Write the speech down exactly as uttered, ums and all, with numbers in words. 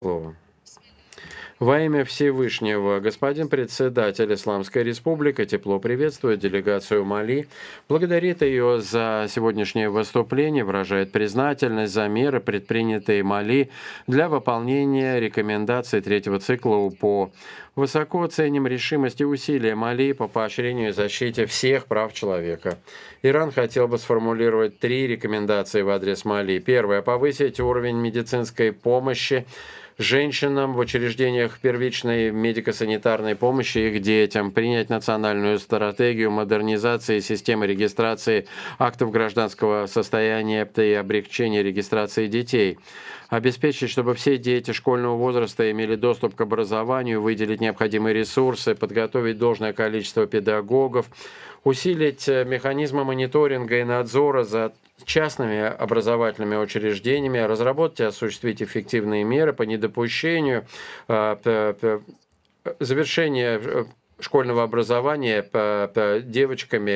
Слово. Во имя Всевышнего, господин председатель Исламской Республики тепло приветствует делегацию Мали, благодарит ее за сегодняшнее выступление, выражает признательность за меры, предпринятые Мали для выполнения рекомендаций третьего цикла УПО. Высоко ценим решимость и усилия Мали по поощрению и защите всех прав человека. Иран хотел бы сформулировать три рекомендации в адрес Мали. Первое. Повысить уровень медицинской помощи женщинам в учреждениях первичной медико-санитарной помощи и их детям, принять национальную стратегию модернизации системы регистрации актов гражданского состояния и облегчения регистрации детей, обеспечить, чтобы все дети школьного возраста имели доступ к образованию, выделить необходимые ресурсы, подготовить должное количество педагогов, усилить механизмы мониторинга и надзора за частными образовательными учреждениями, разработать и осуществить эффективные меры по недопущению завершения школьного образования девочками